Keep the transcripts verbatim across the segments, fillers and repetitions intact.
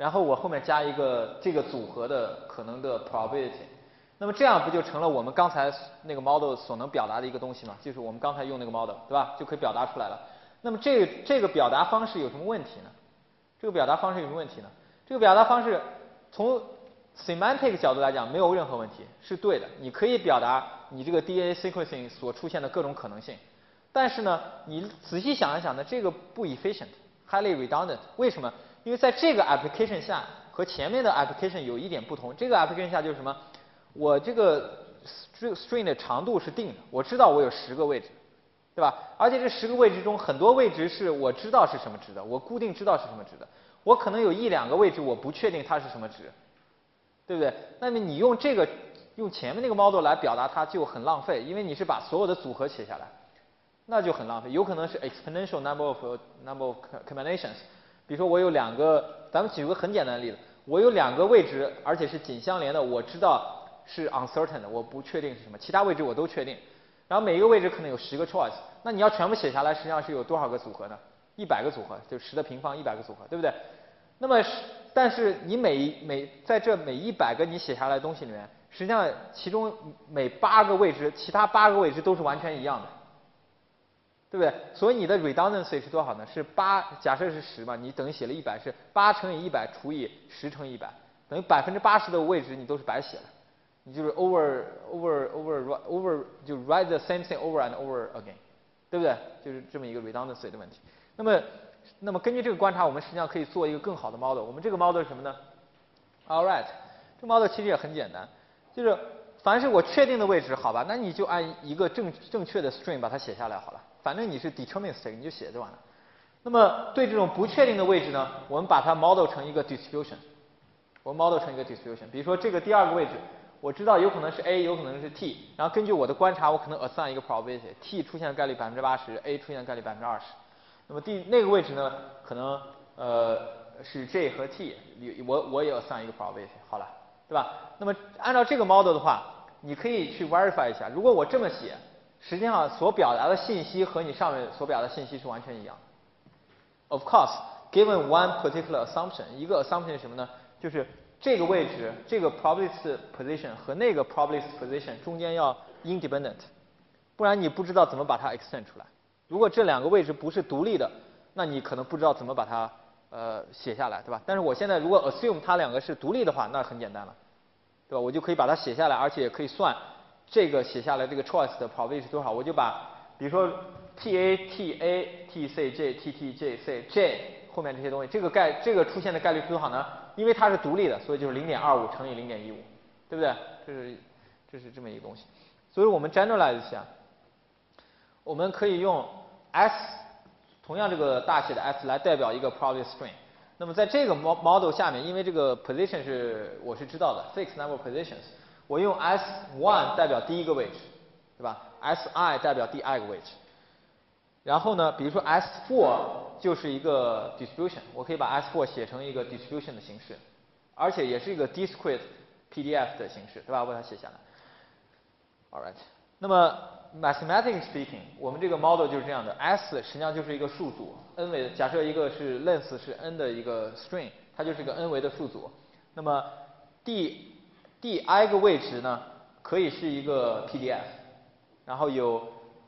然后我后面加一个这个组合的可能的 probability。那么这样不就成了我们刚才那个 model 所能表达的一个东西吗？就是我们刚才用那个 model， 对吧？就可以表达出来了。那么这个这个表达方式有什么问题呢？这个表达方式有什么问题呢？这个表达方式从 semantic 角度来讲没有任何问题，是对的。你可以表达你这个 D N A sequencing 所出现的各种可能性。但是呢，你仔细想一想呢，这个不 efficient，highly redundant。为什么？因为在这个 application 下和前面的 application 有一点不同。这个 application 下就是什么？我这个 string 的长度是定的，我知道我有十个位置，对吧？而且这十个位置中很多位置是我知道是什么值的，我固定知道是什么值的。我可能有一两个位置我不确定它是什么值，对不对？那么你用这个用前面那个 model 来表达它就很浪费，因为你是把所有的组合写下来，那就很浪费。有可能是 exponential number of number of combinations。比如说我有两个，咱们举个很简单的例子，我有两个位置，而且是紧相连的，我知道是 uncertain 的，我不确定是什么，其他位置我都确定。然后每一个位置可能有十个 choice， 那你要全部写下来，实际上是有多少个组合呢？一百个组合，就十的平方，一百个组合，对不对？那么，但是你每每在这每一百个你写下来的东西里面，实际上其中每八个位置，其他八个位置都是完全一样的，对不对？所以你的 redundancy 是多少呢？是八，假设是十嘛，你等于写了一百，是八乘以一百除以十乘以一百，等于百分之八十的位置你都是白写了。你就是 over over over over 就 write the same thing over and over again， 对不对？就是这么一个 redundancy 的问题。那么，那么根据这个观察，我们实际上可以做一个更好的 model。我们这个 model 是什么呢 ？All right， 这个 model 其实也很简单，就是凡是我确定的位置，好吧，那你就按一个正正确的 string 把它写下来好了。反正你是 deterministic， 你就写就完了。那么对这种不确定的位置呢，我们把它 model 成一个 distribution。我 model 成一个 distribution， 比如说这个第二个位置。我知道有可能是 A， 有可能是 T， 然后根据我的观察，我可能 assign 一个 probability，T 出现的概率百分之八十 ，A 出现的概率百分之二十。那么第那个位置呢，可能呃是 J 和 T， 我我也 assign 一个 probability， 好了，对吧？那么按照这个 model 的话，你可以去 verify 一下，如果我这么写，实际上所表达的信息和你上面所表达的信息是完全一样的。Of course, given one particular assumption， 一个 assumption 是什么呢？就是这个位置，这个 probability position 和那个 probability position 中间要 independent， 不然你不知道怎么把它 extend 出来。如果这两个位置不是独立的，那你可能不知道怎么把它呃写下来，对吧？但是我现在如果 assume 它两个是独立的话，那很简单了，对吧？我就可以把它写下来，而且也可以算这个写下来这个 choice 的 probability 是多少。我就把比如说 T A T A T C J T T J C J 后面这些东西，这个概这个出现的概率是多少呢？因为它是独立的，所以就是 零点二五 乘以 零点一五， 对不对？这是这是这么一个东西。所以我们 generalize 一下，我们可以用 S， 同样这个大写的 S 来代表一个 probability string。那么在这个 model 下面，因为这个 position 是我是知道的 fixed number positions， 我用 S 一 代表第一个位置，对吧 ？S I 代表第二个位置。然后呢，比如说 S 四 就是一个 distribution， 我可以把 S 四 写成一个 distribution 的形式，而且也是一个 discrete P D F 的形式，对吧？我把它写下来。All right， 那么 mathematically speaking， 我们这个 model 就是这样的 ，S 实际上就是一个数组 ，n 维，假设一个是 length 是 n 的一个 string， 它就是一个 n 维的数组。那么第第 i 个位置呢，可以是一个 P D F， 然后有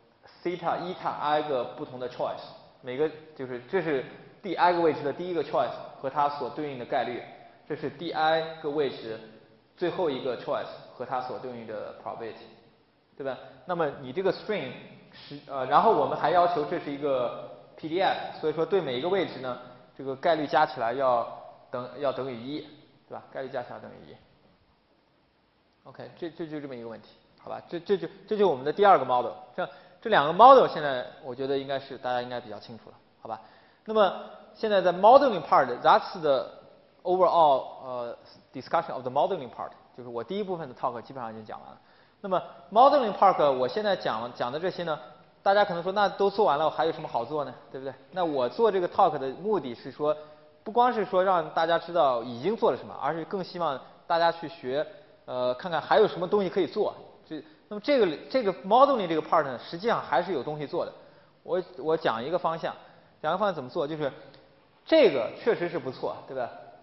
theta、eta i 个不同的 choice， 每个就是这是第 i 个位置的第一个 choice 和它所对应的概率，这是第 i 个位置最后一个 choice 和它所对应的 probability， 对吧？那么你这个 string 是呃，然后我们还要求这是一个 P D F， 所以说对每一个位置呢，这个概率加起来要等要等于一，对吧？概率加起来等于一。OK， 这这就这么一个问题，好吧？这这就这就我们的第二个 model， 这这两个 model 现在我觉得应该是大家应该比较清楚了，好吧？那么现在在 modeling part，that's the overall 呃、uh, discussion of the modeling part， 就是我第一部分的 talk 基本上已经讲完了。那么 modeling part 我现在讲讲的这些呢，大家可能说那都做完了，还有什么好做呢？对不对？那我做这个 talk 的目的是说，不光是说让大家知道已经做了什么，而是更希望大家去学，呃，看看还有什么东西可以做。这那么这个这个 modeling 这个 part 呢，实际上还是有东西做的。我我讲一个方向，讲一个方向怎么做，就是这个确实是不错，对吧？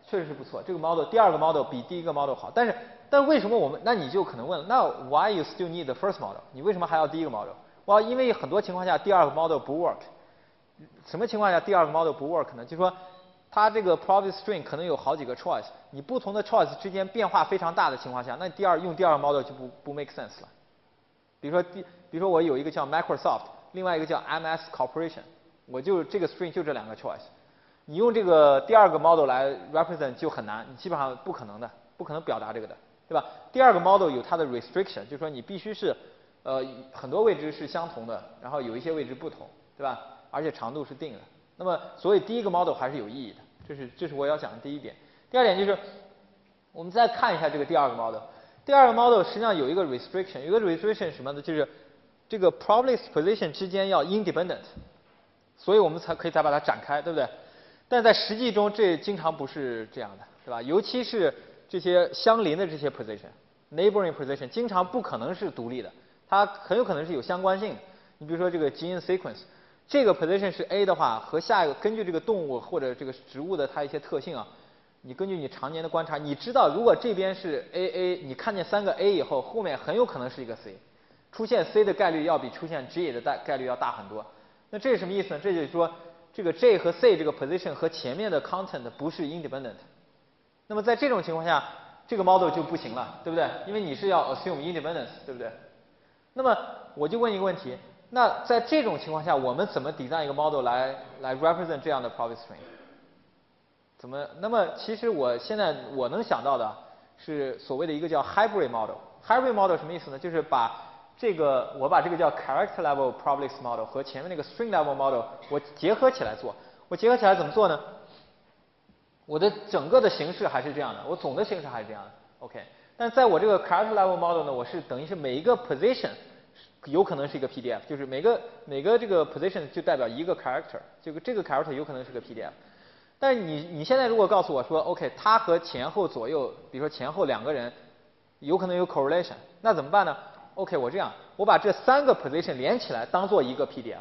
确实是不错。这个 model 第二个 model 比第一个 model 好，但是但为什么我们那你就可能问了，那 why you still need the first model？ 你为什么还要第一个 model？ 哇，因为很多情况下第二个 model 不 work。什么情况下第二个 model 不 work 呢？就是说它这个 probability string 可能有好几个 choice， 你不同的 choice 之间变化非常大的情况下，那第二用第二个 model 就不不 make sense 了。比如说第比如说我有一个叫 Microsoft， 另外一个叫 M S Corporation， 我就这个 string 就这两个 choice。你用这个第二个 model 来 represent 就很难，你基本上不可能的，不可能表达这个的，对吧？第二个 model 有它的 restriction， 就是说你必须是呃很多位置是相同的，然后有一些位置不同，对吧？而且长度是定的。那么所以第一个 model 还是有意义的，这是这是我要讲的第一点。第二点就是我们再看一下这个第二个 model， 第二个 model 实际上有一个 restriction， 有一个 restriction 什么呢？就是这个 probability position 之间要 independent， 所以我们才可以再把它展开，对不对？但在实际中，这经常不是这样的，对吧？尤其是这些相邻的这些 position，neighboring position， 经常不可能是独立的，它很有可能是有相关性的。你比如说这个 gene sequence， 这个 position 是 A 的话，和下一个根据这个动物或者这个植物的它一些特性啊，你根据你常年的观察，你知道如果这边是 A A， 你看见三个 A 以后，后面很有可能是一个 C， 出现 C 的概率要比出现 G 的大概率要大很多。那这是什么意思呢？这就是说，这个 J 和 C 这个 position 和前面的 content 不是 independent。那么在这种情况下，这个 model 就不行了，对不对？因为你是要 assume independence， 对不对？那么我就问一个问题，那在这种情况下，我们怎么 design 一个 model 来来 represent 这样的 probability string？ 怎么？那么其实我现在我能想到的是所谓的一个叫 hybrid model。hybrid model 什么意思呢？就是把这个我把这个叫 character level probability model 和前面那个 string level model 我结合起来做。我结合起来怎么做呢？我的整个的形式还是这样的，我总的形式还是这样的 ，OK。但在我这个 character level model 呢，我是等于是每一个 position 有可能是一个 P D F， 就是每个每个这个 position 就代表一个 character， 这个这个 character 有可能是个 P D F。但是你你现在如果告诉我说 ，OK， 它和前后左右，比如说前后两个人有可能有 correlation， 那怎么办呢 ？OK， 我这样，我把这三个 position 连起来当做一个 P D F。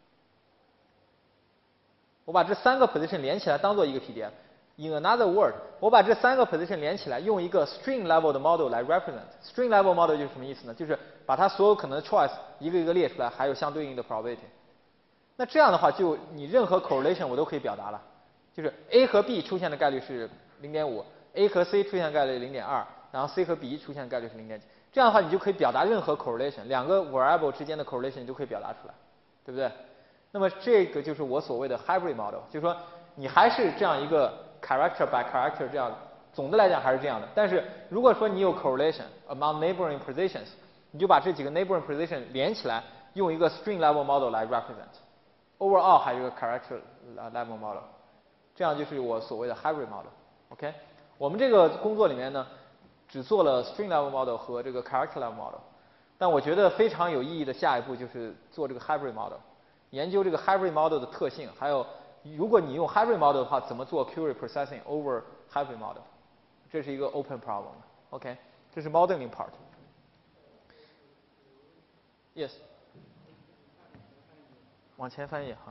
我把这三个 position 连起来当做一个 P D F。In another word， 我把这三个 position 连起来，用一个 string level 的 model 来 represent。string level model 就是什么意思呢？就是把它所有可能的 choice 一个一个列出来，还有相对应的 probability。那这样的话，就你任何 correlation 我都可以表达了。就是 A 和 B 出现的概率是 零点五， A 和 C 出现的概率是 零点二， 然后 C 和 B 出现的概率是 零点几。这样的话，你就可以表达任何 correlation， 两个 variable 之间的 correlation 你都可以表达出来，对不对？那么这个就是我所谓的 hybrid model， 就是说你还是这样一个 character by character 这样，总的来讲还是这样的。但是如果说你有 correlation among neighboring positions， 你就把这几个 neighboring position 连起来，用一个 string level model 来 represent。overall 还有一个 character level model。这样就是我所谓的 hybrid model，OK？ 我们这个工作里面呢，只做了 string level model 和这个 character level model， 但我觉得非常有意义的下一步就是做这个 hybrid model， 研究这个 hybrid model 的特性，还有如果你用 hybrid model 的话，怎么做 query processing over hybrid model， 这是一个 open problem，OK？ 这是 modeling part。Yes， 往前翻译哈。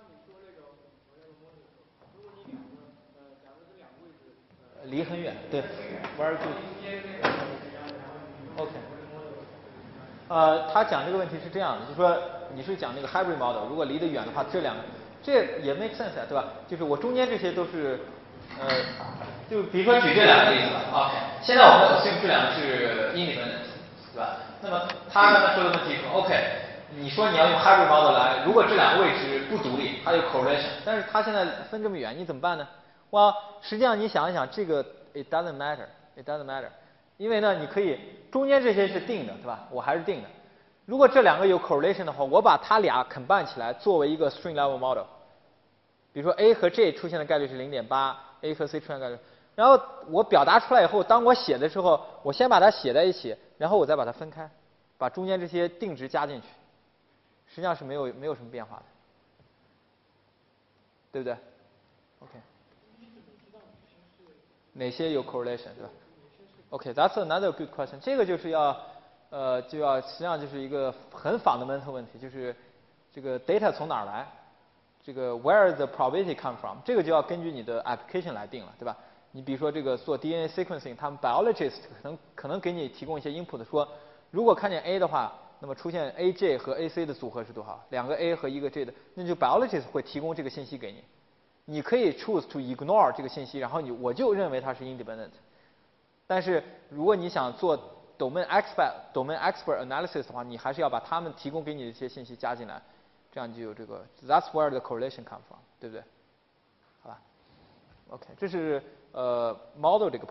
离很远，对 ，very good。OK。呃，他讲这个问题是这样的，就是说你是讲那个 hybrid model， 如果离得远的话，这两个这也 make sense 啊，对吧？就是我中间这些都是，呃，就比如说举这两个例子啊，现在我们 assume 这两个是 independent， 对吧？那么他刚才说的问题是 OK， 你说你要用 hybrid model 来，如果这两个位置不独立，它有 correlation， 但是它现在分这么远，你怎么办呢？哇，实际上你想一想，这个 it doesn't matter，it doesn't matter， 因为呢，你可以中间这些是定的，对吧？我还是定的。如果这两个有 correlation 的话，我把它俩 combine 起来作为一个 string level model。比如说 A 和 J 出现的概率是 零点八， A 和 C 出现的概率，然后我表达出来以后，当我写的时候，我先把它写在一起，然后我再把它分开，把中间这些定值加进去，实际上是没有没有什么变化的，对不对 ？OK。哪些有 correlation， 对吧 ？OK，that's、okay, another good question。这个就是要，呃，就要实际上就是一个很 fundamental 问题，就是这个 data 从哪儿来？这个 where the probability come from？ 这个就要根据你的 application 来定了，对吧？ 你比如说这个做 D N A sequencing，他们 biologist 可能可能给你提供一些 input， 说如果看见 A 的话，那么出现 A J 和 A C 的组合是多少？两个 A 和一个 J 的，那就 biologist 会提供这个信息给你。你可以 choose to ignore 这个信息，然后你我就认为它是 independent。但是如果你想做 domain expert domain expert analysis 的话，你还是要把他们提供给你的一些信息加进来，这样就有这个 that's where the correlation come from， 对不对？好吧 ，OK， 这是呃 model 这个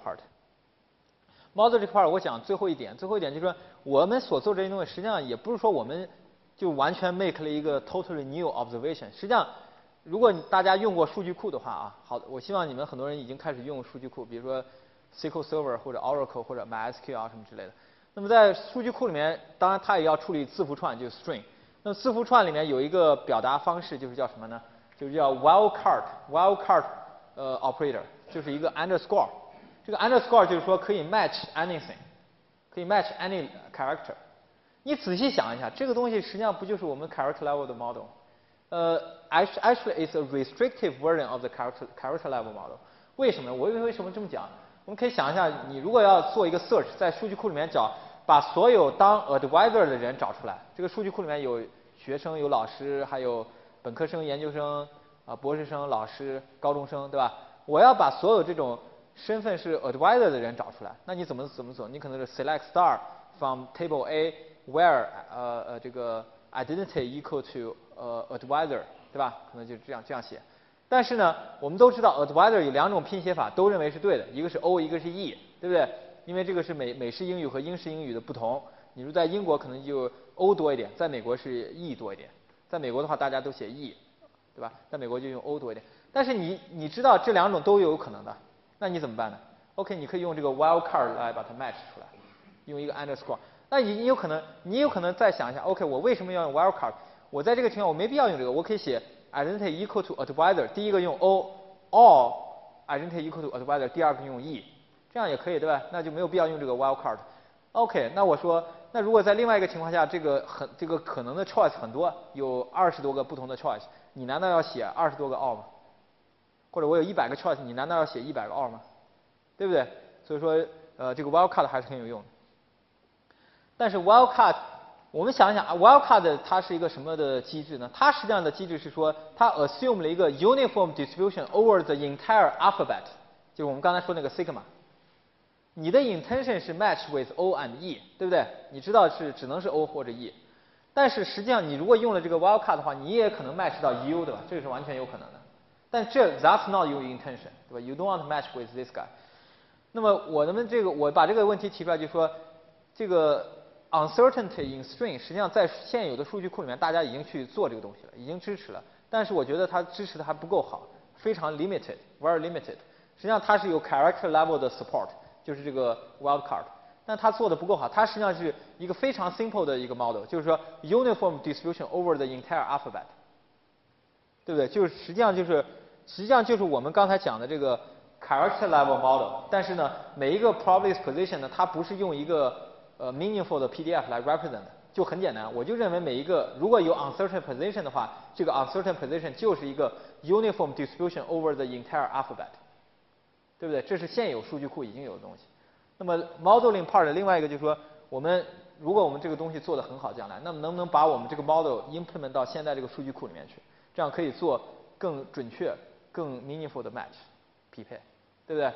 part。model 这个 part 我讲最后一点，最后一点就是说我们所做这些东西，实际上也不是说我们就完全 make 了一个 totally new observation。实际上，如果大家用过数据库的话啊，好，我希望你们很多人已经开始用数据库，比如说 S Q L Server 或者 Oracle 或者 MySQL 啊什么之类的。那么在数据库里面，当然它也要处理字符串，就是 string。那么字符串里面有一个表达方式，就是叫什么呢？就是叫 wildcard wildcard 呃 operator， 就是一个 underscore。这个 underscore 就是说可以 match anything， 可以 match any character。你仔细想一下，这个东西实际上不就是我们 character level 的 model？ 呃 ，actually it's a restrictive version of the character character level model。为什么？我为什么这么讲？我们可以想一下，你如果要做一个 search， 在数据库里面找，把所有当 advisor 的人找出来。这个数据库里面有学生、有老师，还有本科生、研究生、啊博士生、老师、高中生，对吧？我要把所有这种身份是 advisor 的人找出来，那你怎么怎么做？你可能是 select star from table A where 呃呃这个 identity equal to 呃 advisor， 对吧？可能就这样这样写。但是呢，我们都知道 advisor 有两种拼写法，都认为是对的，一个是 O， 一个是 E， 对不对？因为这个是美美式英语和英式英语的不同。你如在英国可能就 O 多一点，在美国是 E 多一点。在美国的话，大家都写 E， 对吧？在美国就用 O 多一点。但是你你知道这两种都有可能的，那你怎么办呢 ？OK， 你可以用这个 wildcard 来把它 match 出来，用一个 underscore。那你你有可能你有可能再想一下 ，OK， 我为什么要用 wildcard？ 我在这个情况我没必要用这个，我可以写 identity equal to advisor， 第一个用 O，all identity equal to advisor， 第二个用 E， 这样也可以，对吧？那就没有必要用这个 wildcard。OK， 那我说，那如果在另外一个情况下，这个很这个可能的 choice 很多，有二十多个不同的 choice， 你难道要写二十多个 all 吗？或者我有一百个 choice， 你难道要写一百个 all 吗？对不对？所以说，呃，这个 wildcard 还是很有用的。但是 wildcard， 我们想一想 ，wildcard 它是一个什么的机制呢？它实际上的机制是说，它 assume 了一个 uniform distribution over the entire alphabet， 就是我们刚才说那个 sigma。你的 intention 是 match with O and E， 对不对？你知道是只能是 O 或者 E， 但是实际上你如果用了这个 wildcard 的话，你也可能 match 到 U， 对吧？这个是完全有可能的。但这 that's not your intention， 对吧 ？You don't want to match with this guy。那么我们这个我把这个问题提出来，就说这个 uncertainty in string 实际上在现有的数据库里面，大家已经去做这个东西了，已经支持了。但是我觉得它支持的还不够好，非常 limited，very limited。实际上它是有 character level 的 support。就是这个 wildcard， 但它做的不够好，它实际上是一个非常 simple 的一个 model， 就是说 uniform distribution over the entire alphabet， 对不对？就是实际上就是实际上就是我们刚才讲的这个 character level model， 但是呢，每一个 probability position 呢，它不是用一个呃 meaningful 的 P D F 来 represent， 就很简单，我就认为每一个如果有 uncertain position 的话，这个 uncertain position 就是一个 uniform distribution over the entire alphabet。对不对？这是现有数据库已经有的东西。那么 modeling part 的另外一个就是说，我们如果我们这个东西做得很好，将来那么能不能把我们这个 model implement 到现在这个数据库里面去，这样可以做更准确、更 meaningful 的 match 匹配，对不对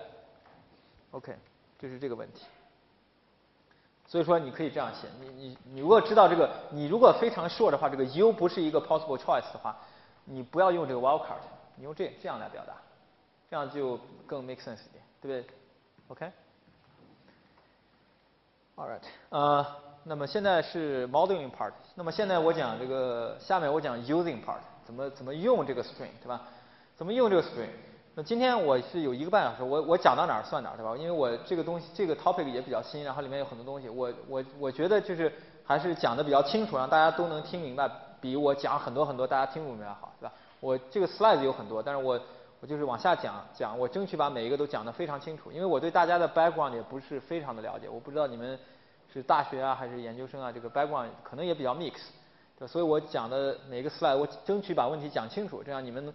？OK， 这是这个问题。所以说你可以这样写，你你你如果知道这个，你如果非常 sure 的话，这个 U 不是一个 possible choice 的话，你不要用这个 wildcard， 你用这这样来表达。这样就更 make sense 一点，对不对 ？OK。All right， 呃，那么现在是 modeling part， 那么现在我讲这个，下面我讲 using part， 怎么怎么用这个 string， 对吧？怎么用这个 string？ 那今天我是有一个半小时，我我讲到哪儿算哪儿，对吧？因为我这个东西这个 topic 也比较新，然后里面有很多东西，我我我觉得就是还是讲的比较清楚，让大家都能听明白，比我讲很多很多大家听不明白好，对吧？我这个 slide 有很多，但是我。我就是往下讲讲，我争取把每一个都讲得非常清楚，因为我对大家的 background 也不是非常的了解，我不知道你们是大学啊还是研究生啊，这个 background 可能也比较 mix， 对，所以我讲的每个 slide 我争取把问题讲清楚，这样你们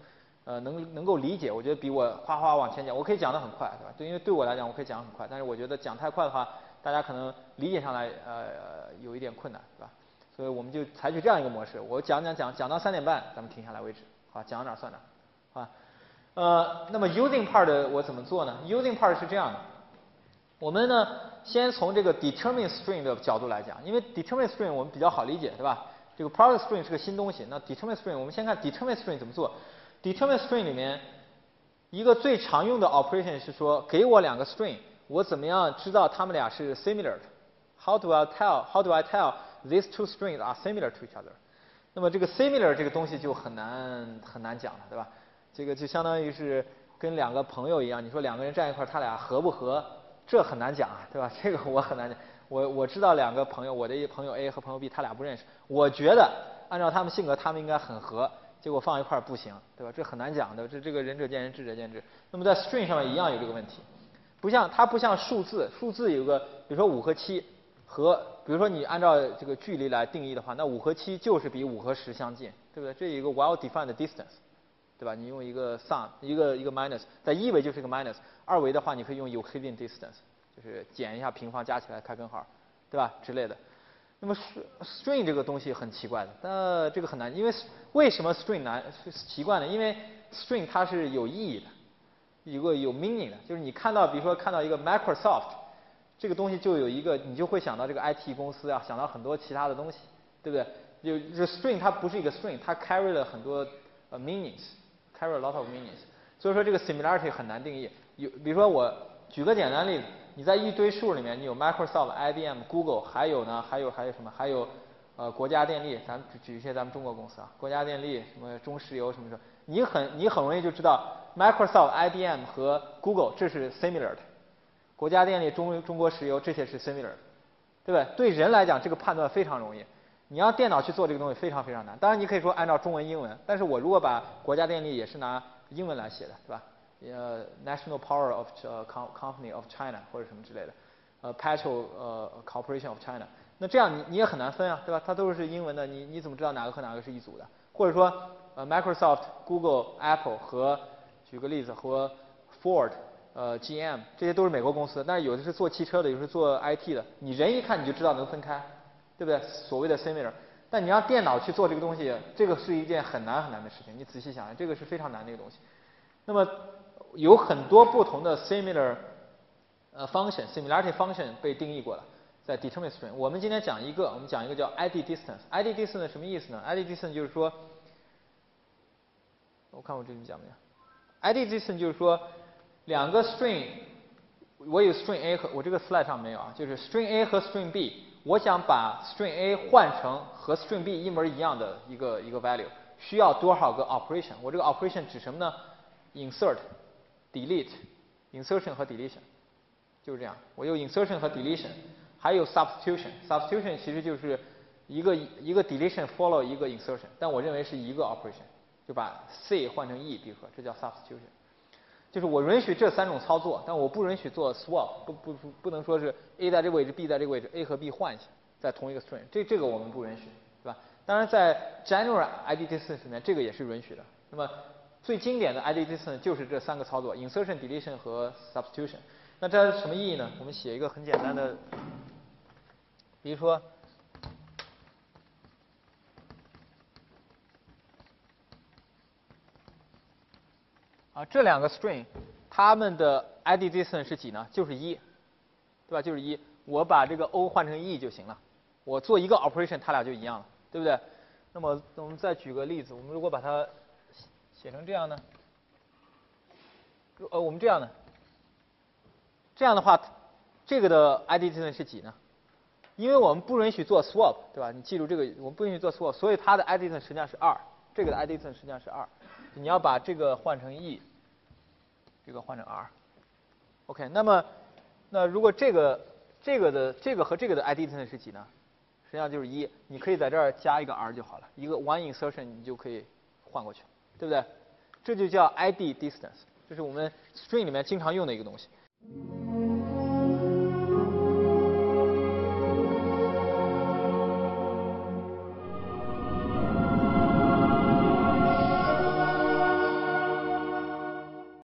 呃能能够理解，我觉得比我哗哗往前讲，我可以讲得很快，对吧？对，因为对我来讲我可以讲得很快，但是我觉得讲太快的话，大家可能理解上来呃有一点困难，对吧？所以我们就采取这样一个模式，我讲讲讲讲到三点半，咱们停下来为止，好，讲到哪儿算哪儿，好吧？呃，那么 using part 我怎么做呢 ？using part 是这样的，我们呢先从这个 determine string 的角度来讲，因为 determine string 我们比较好理解，对吧？这个 product string 是个新东西，那 determine string 我们先看 determine string 怎么做。determine string 里面一个最常用的 operation 是说，给我两个 string， 我怎么样知道它们俩是 similar 的 ？How do I tell? How do I tell these two strings are similar to each other？ 那么这个 similar 这个东西就很难很难讲了，对吧？这个就相当于是跟两个朋友一样，你说两个人站一块儿，他俩合不合？这很难讲啊，对吧？这个我很难讲。我我知道两个朋友，我的一朋友 A 和朋友 B， 他俩不认识。我觉得按照他们性格，他们应该很合，结果放一块儿不行，对吧？这很难讲的，这这个仁者见仁，智者见智。那么在 string 上面一样有这个问题，不像它不像数字，数字有个比如说五和七和，比如说你按照这个距离来定义的话，那五和七就是比五和十相近，对不对？这有一个 well-defined distance。对吧？你用一个 sum， 一个一个 minus， 在一维就是一个 minus， 二维的话你可以用 Euclidean distance， 就是减一下平方加起来开根号，对吧？之类的。那么 string 这个东西很奇怪的，那这个很难，因为为什么 string 难奇怪呢？因为 string 它是有意义的，有个有 meaning 的，就是你看到比如说看到一个 Microsoft 这个东西就有一个，你就会想到这个 I T 公司啊，想到很多其他的东西，对不对？就这 string 它不是一个 string， 它 carry 了很多呃 meanings。carry a lot of meanings， 所以说这个 similarity 很难定义。有，比如说我举个简单例子，你在一堆数里面，你有 Microsoft、I B M、Google， 还有呢，还有还有什么？还有呃国家电力，咱们举举一些咱们中国公司啊，国家电力什么中石油什么什么，你很你很容易就知道 Microsoft、I B M 和 Google 这是 similar 的，国家电力、中中国石油这些是 similar 的，对不对？对人来讲，这个判断非常容易。你让电脑去做这个东西非常非常难。当然你可以说按照中文、英文，但是我如果把国家电力也是拿英文来写的，对吧？呃 ，National Power of 呃 Company of China 或者什么之类的，呃 ，Petro 呃 Corporation of China， 那这样你你也很难分啊，对吧？它都是英文的，你你怎么知道哪个和哪个是一组的？或者说呃 Microsoft、Google、Apple 和举个例子和 Ford 呃 G M 这些都是美国公司，但是有的是做汽车的，有的是做 I T 的，你人一看你就知道能分开。对不对？所谓的 similar， 但你让电脑去做这个东西，这个是一件很难很难的事情。你仔细想想，这个是非常难的一个东西。那么有很多不同的 similar 呃 function、similarity function 被定义过了，在 determine string。我们今天讲一个，我们讲一个叫 I D distance。I D distance 什么意思呢 ？I D distance 就是说，我看我这里讲没讲 ？I D distance 就是说两个 string， 我有 string A 和我这个 slide 上没有啊，就是 string A 和 string B。我想把 string A 换成和 string B 一模一样的一个一个 value， 需要多少个 operation？ 我这个 operation 指什么呢 ？insert、delete、insertion 和 deletion， 就是这样。我有 insertion 和 deletion， 还有 substitution。substitution 其实就是一个一个 deletion follow 一个 insertion， 但我认为是一个 operation， 就把 C 换成 E， 比如说这叫 substitution。就是我允许这三种操作，但我不允许做 swap， 不不不不能说是 A 在这个位置 ，B 在这个位置 ，A 和 B 换一下，在同一个 string， 这这个我们不允许，对吧？当然在 general I D distance 里面，这个也是允许的。那么最经典的 I D distance 就是这三个操作 ：insertion、deletion 和 substitution。那这什么意义呢？我们写一个很简单的，比如说。啊，这两个 string， 它们的 I D distance 是几呢？就是一，对吧？就是一。我把这个 O 换成 E 就行了。我做一个 operation， 它俩就一样了，对不对？那么我们再举个例子，我们如果把它写成这样呢？呃，我们这样呢？这样的话，这个的 I D distance 是几呢？因为我们不允许做 swap， 对吧？你记住这个，我们不允许做 swap， 所以它的 I D distance 实际上是二。这个的 I D distance 实际上是二。你要把这个换成 E， 这个换成 R。OK， 那么那如果这个这个的这个和这个的 I D distance 是几呢？实际上就是一，你可以在这儿加一个 R 就好了，一个 one insertion 你就可以换过去，对不对？这就叫 I D distance， 这是我们 string 里面经常用的一个东西。